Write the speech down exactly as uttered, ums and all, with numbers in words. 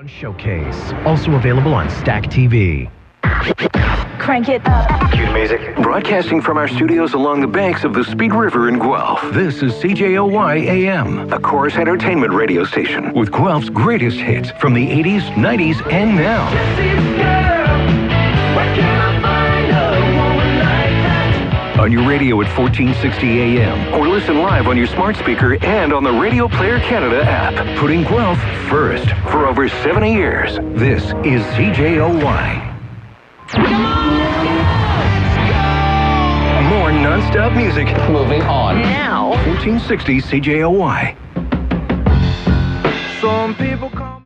Showcase, also available on Stack T V. Crank it up. Cue the music. Broadcasting from our studios along the banks of the Speed River in Guelph. This is C J O Y A M, a chorus entertainment radio station with Guelph's greatest hits from the eighties, nineties, and now. On your radio at fourteen sixty A M, or listen live on your smart speaker and on the Radio Player Canada app. Putting Guelph first for over seventy years. This is C J O Y. More non-stop music. Moving on. Now. fourteen sixty C J O Y. Some people